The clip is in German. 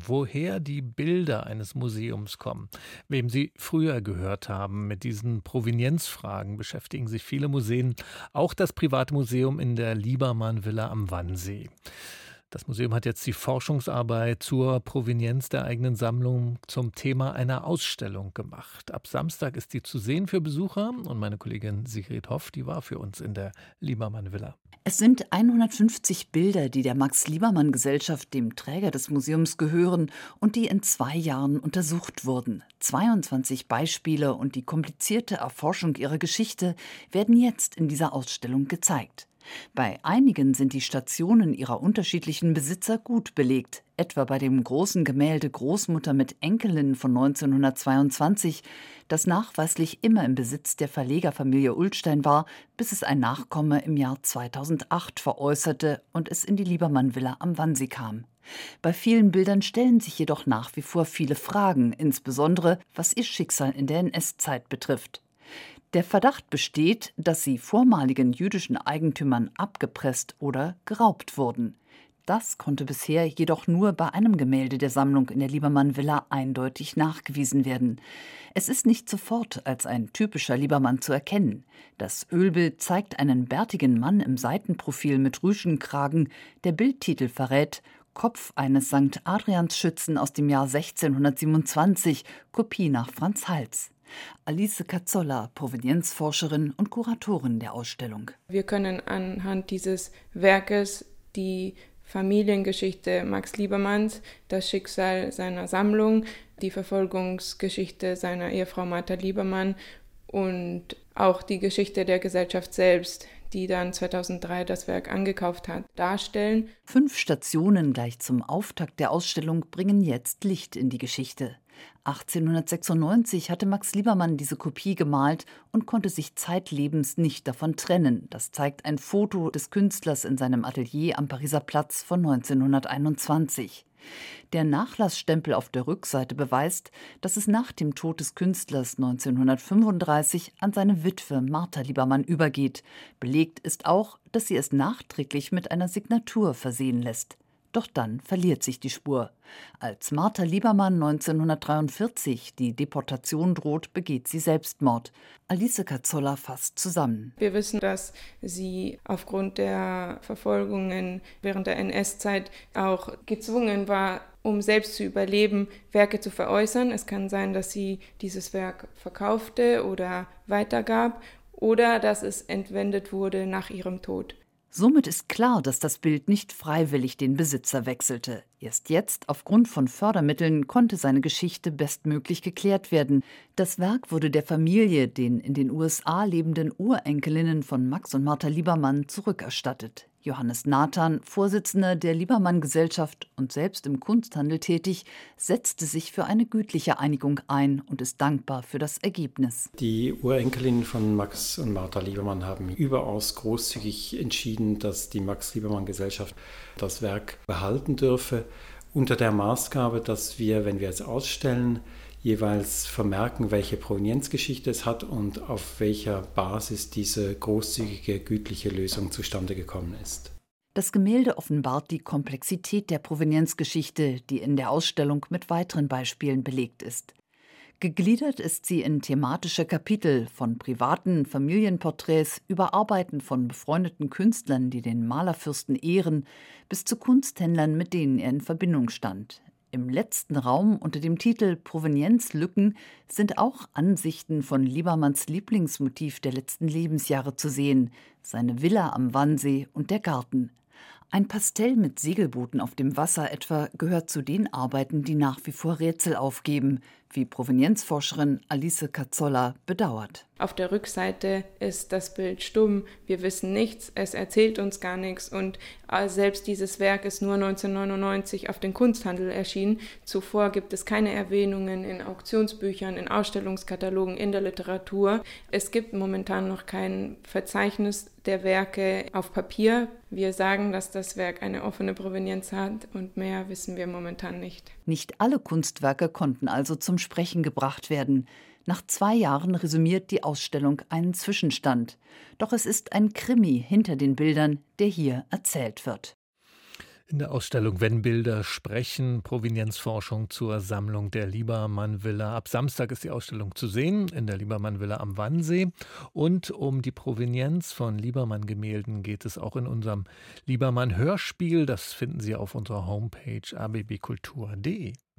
woher die Bilder eines Museums kommen, wem sie früher gehört haben. Mit diesen Provenienzfragen beschäftigen sich viele Museen, auch das Privatmuseum in der Liebermann-Villa am Wannsee. Das Museum hat jetzt die Forschungsarbeit zur Provenienz der eigenen Sammlung zum Thema einer Ausstellung gemacht. Ab Samstag ist die zu sehen für Besucher und meine Kollegin Sigrid Hoff, die war für uns in der Liebermann-Villa. Es sind 150 Bilder, die der Max-Liebermann-Gesellschaft, dem Träger des Museums, gehören und die in 2 Jahren untersucht wurden. 22 Beispiele und die komplizierte Erforschung ihrer Geschichte werden jetzt in dieser Ausstellung gezeigt. Bei einigen sind die Stationen ihrer unterschiedlichen Besitzer gut belegt, etwa bei dem großen Gemälde Großmutter mit Enkelin von 1922, das nachweislich immer im Besitz der Verlegerfamilie Ullstein war, bis es ein Nachkomme im Jahr 2008 veräußerte und es in die Liebermann-Villa am Wannsee kam. Bei vielen Bildern stellen sich jedoch nach wie vor viele Fragen, insbesondere was ihr Schicksal in der NS-Zeit betrifft. Der Verdacht besteht, dass sie vormaligen jüdischen Eigentümern abgepresst oder geraubt wurden. Das konnte bisher jedoch nur bei einem Gemälde der Sammlung in der Liebermann-Villa eindeutig nachgewiesen werden. Es ist nicht sofort als ein typischer Liebermann zu erkennen. Das Ölbild zeigt einen bärtigen Mann im Seitenprofil mit Rüschenkragen. Der Bildtitel verrät: Kopf eines St. Adriansschützen aus dem Jahr 1627, Kopie nach Franz Hals. Alice Cazzolla, Provenienzforscherin und Kuratorin der Ausstellung. Wir können anhand dieses Werkes die Familiengeschichte Max Liebermanns, das Schicksal seiner Sammlung, die Verfolgungsgeschichte seiner Ehefrau Martha Liebermann und auch die Geschichte der Gesellschaft selbst, die dann 2003 das Werk angekauft hat, darstellen. 5 Stationen gleich zum Auftakt der Ausstellung bringen jetzt Licht in die Geschichte. 1896 hatte Max Liebermann diese Kopie gemalt und konnte sich zeitlebens nicht davon trennen. Das zeigt ein Foto des Künstlers in seinem Atelier am Pariser Platz von 1921. Der Nachlassstempel auf der Rückseite beweist, dass es nach dem Tod des Künstlers 1935 an seine Witwe Martha Liebermann übergeht. Belegt ist auch, dass sie es nachträglich mit einer Signatur versehen lässt. Doch dann verliert sich die Spur. Als Martha Liebermann 1943 die Deportation droht, begeht sie Selbstmord. Alice Cazzolla fasst zusammen. Wir wissen, dass sie aufgrund der Verfolgungen während der NS-Zeit auch gezwungen war, um selbst zu überleben, Werke zu veräußern. Es kann sein, dass sie dieses Werk verkaufte oder weitergab oder dass es entwendet wurde nach ihrem Tod. Somit ist klar, dass das Bild nicht freiwillig den Besitzer wechselte. Erst jetzt, aufgrund von Fördermitteln, konnte seine Geschichte bestmöglich geklärt werden. Das Werk wurde der Familie, den in den USA lebenden Urenkelinnen von Max und Martha Liebermann, zurückerstattet. Johannes Nathan, Vorsitzender der Liebermann-Gesellschaft und selbst im Kunsthandel tätig, setzte sich für eine gütliche Einigung ein und ist dankbar für das Ergebnis. Die Urenkelinnen von Max und Martha Liebermann haben überaus großzügig entschieden, dass die Max-Liebermann-Gesellschaft das Werk behalten dürfe, unter der Maßgabe, dass wir, wenn wir es ausstellen, jeweils vermerken, welche Provenienzgeschichte es hat und auf welcher Basis diese großzügige, gütliche Lösung zustande gekommen ist. Das Gemälde offenbart die Komplexität der Provenienzgeschichte, die in der Ausstellung mit weiteren Beispielen belegt ist. Gegliedert ist sie in thematische Kapitel, von privaten Familienporträts über Arbeiten von befreundeten Künstlern, die den Malerfürsten ehren, bis zu Kunsthändlern, mit denen er in Verbindung stand. Im letzten Raum unter dem Titel Provenienzlücken sind auch Ansichten von Liebermanns Lieblingsmotiv der letzten Lebensjahre zu sehen, seine Villa am Wannsee und der Garten. Ein Pastell mit Segelbooten auf dem Wasser etwa gehört zu den Arbeiten, die nach wie vor Rätsel aufgeben, wie Provenienzforscherin Alice Cazzolla bedauert. Auf der Rückseite ist das Bild stumm, wir wissen nichts, es erzählt uns gar nichts und selbst dieses Werk ist nur 1999 auf den Kunsthandel erschienen. Zuvor gibt es keine Erwähnungen in Auktionsbüchern, in Ausstellungskatalogen, in der Literatur. Es gibt momentan noch kein Verzeichnis der Werke auf Papier. Wir sagen, dass das Werk eine offene Provenienz hat und mehr wissen wir momentan nicht. Nicht alle Kunstwerke konnten also zum Sprechen gebracht werden. Nach 2 Jahren resümiert die Ausstellung einen Zwischenstand. Doch es ist ein Krimi hinter den Bildern, der hier erzählt wird. In der Ausstellung Wenn Bilder sprechen, Provenienzforschung zur Sammlung der Liebermann-Villa. Ab Samstag ist die Ausstellung zu sehen in der Liebermann-Villa am Wannsee. Und um die Provenienz von Liebermann-Gemälden geht es auch in unserem Liebermann-Hörspiel. Das finden Sie auf unserer Homepage rbbkultur.de.